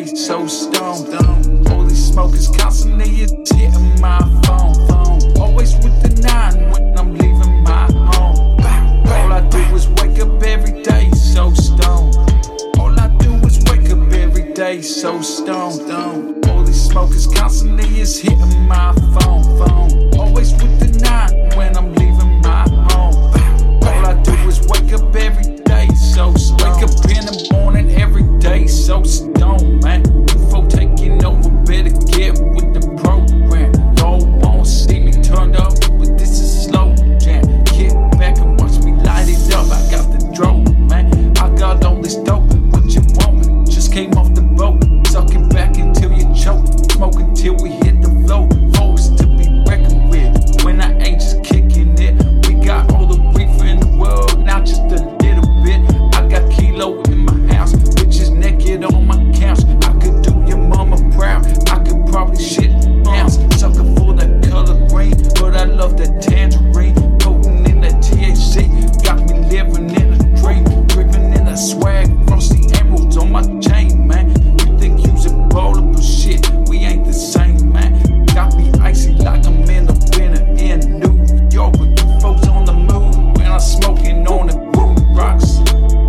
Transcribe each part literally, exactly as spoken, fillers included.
so stoned. All these smokers constantly is hitting my phone. phone. Always with the nine when I'm leaving my home. All I do is wake up every day so stoned. All I do is wake up every day so stoned. All these smokers constantly is hitting my phone. phone. Always with the nine when I'm leaving my home. All I do is wake up every day so stoned. Wake up in the morning every day so stoned, man. Before taking over, better get with the program. Y'all won't see me turned up, but this is slow jam. Kick back and watch me light it up. I got the drone, man. I got all this dope. What you want? Just came off the boat. Suck it back until you choke. Smoke until we hit the flow. Foes to be reckoned with. When I ain't just kicking it, we got all the reefer in the world. Now just a little bit. I got kilo in my house. Bitches naked on my couch. I could do your mama proud. I could probably shit ounce. Sucker for that color green, but I love that tangerine. Potent in that T H C. Got me living in a dream. Dripping in that swag. Frosty emeralds on my chain, man. You think you's a baller, but shit, we ain't the same, man. Got me icy like I'm in the winter in New York. With you folks on the move when I'm smoking on the boom rocks.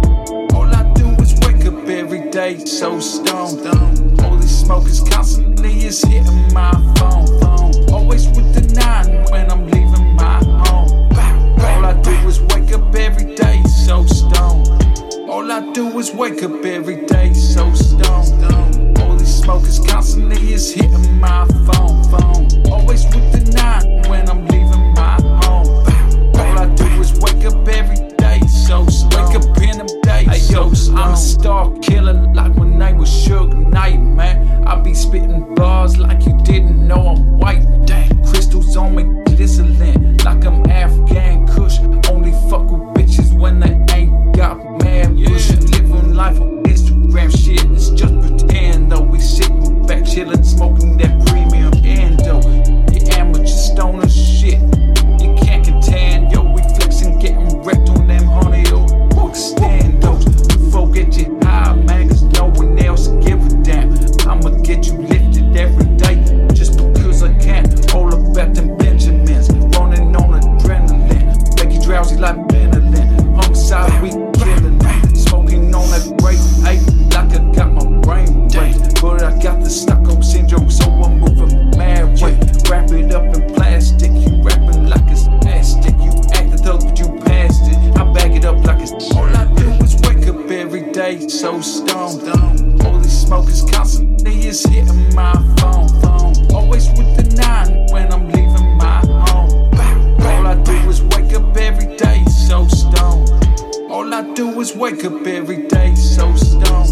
All I do is wake up every day so stoned. All these smokers constantly is hitting my phone. phone. Always with the nine when I'm leaving my home. All I do is wake up every day so stoned. All I do is wake up every day so stoned. All these smokers constantly is hitting my phone. phone. Always with the nine when I'm leaving my home. All I do is wake up every day so stoned. Wake up in them days. Hey, yo, I'm a star killer like when they was Suge Knight, man. I be spitting bars like you didn't know I'm white. Dang, crystals on me glistening like I'm Afghan Kush. Only fuck with bitches when they ain't got mad push. Living life on Instagram shit, it's just pretend though. We sitting back chillin', smoking that premium endo. You amateur stoner shit, you can't contend, yo. We flexing, getting wrecked on them honey old extendos. Before get you high, man, cause no one else give a damn. I'ma get you lifted every day, just because I can. All about them Benjamins, running on adrenaline. Make you drowsy like Benadryl. Homicide, we killing it. Smoking on that great eight, like I got my brain raped. But I got the Stockholm syndrome, so I'm moving mad way. Wrap it up in plastic, you rapping like it's plastic. You act the thug, but you passed it. I bag it up like it's. All I do is wake up every day so stoned. All these smokers constantly is hitting my phone. phone. Always with the nine when I'm leaving my home. All I do is wake up every day so stoned. All I do is wake up every day so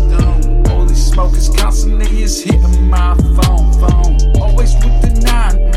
stoned. All these smokers constantly is hitting my phone. phone. Always with the nine